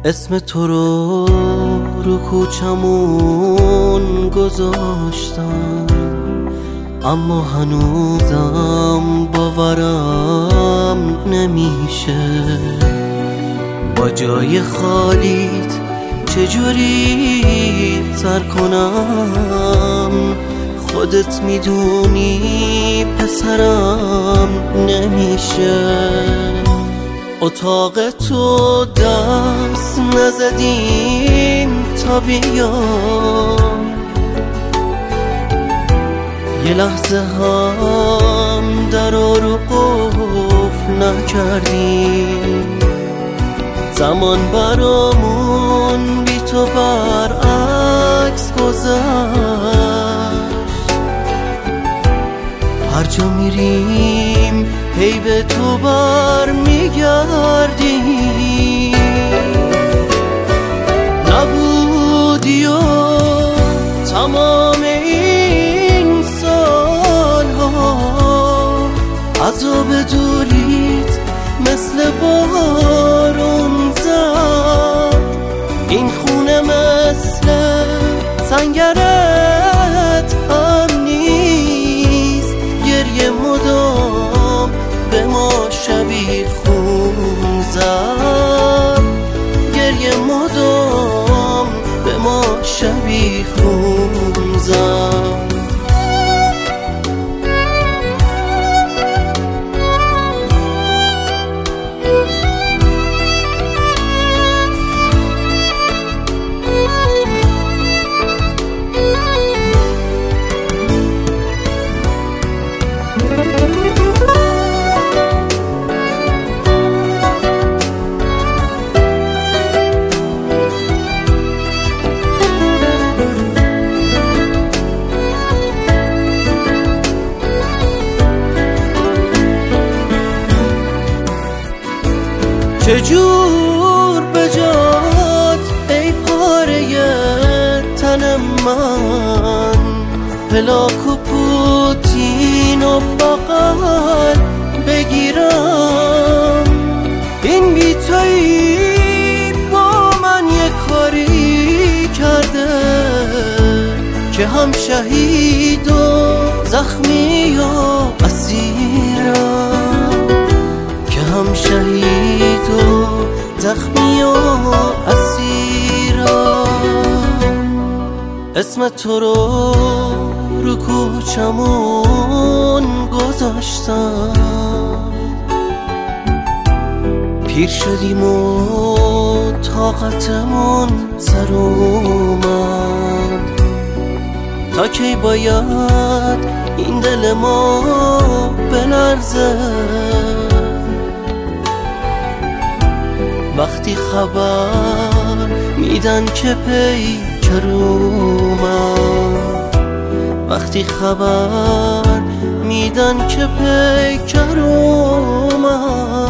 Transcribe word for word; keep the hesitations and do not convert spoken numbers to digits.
اسم تو رو رو کوچمون گذاشتم، اما هنوزم باورم نمیشه. با جای خالیت چجوری تر کنم؟ خودت میدونی پسرم نمیشه. اتاق تو دست نزدیم تا بیام، یه لحظه هم در رو قفل نکردیم. زمان برامون بی تو برعکس گذشت. هر جا میریم هی به تو بر میگردیم. نبودی و تمام این سالها عذاب دوریت مثل بارون زد. این خونه مثل سنگرت هم نیست، گریه مدام به ما شبیخون زد. گریه مدام به ما شبیخون زد. چجور به جات ای پاره تن من، پلاک و پوتین و بغل بگیرم. این بی تویی با من یه کاری کرده که هم شهید و زخمی و اسیرم. که هم شهید و زخمی و اسیرم. اسم تو رو رو کوچمون گذاشتم. پیر شدیم و طاقتمون سر اومد. تا کی باید این دل ما بلرزه؟ وقتی خبر میدن که پیکر اومد. وقتی خبر میدن که پیکر اومد.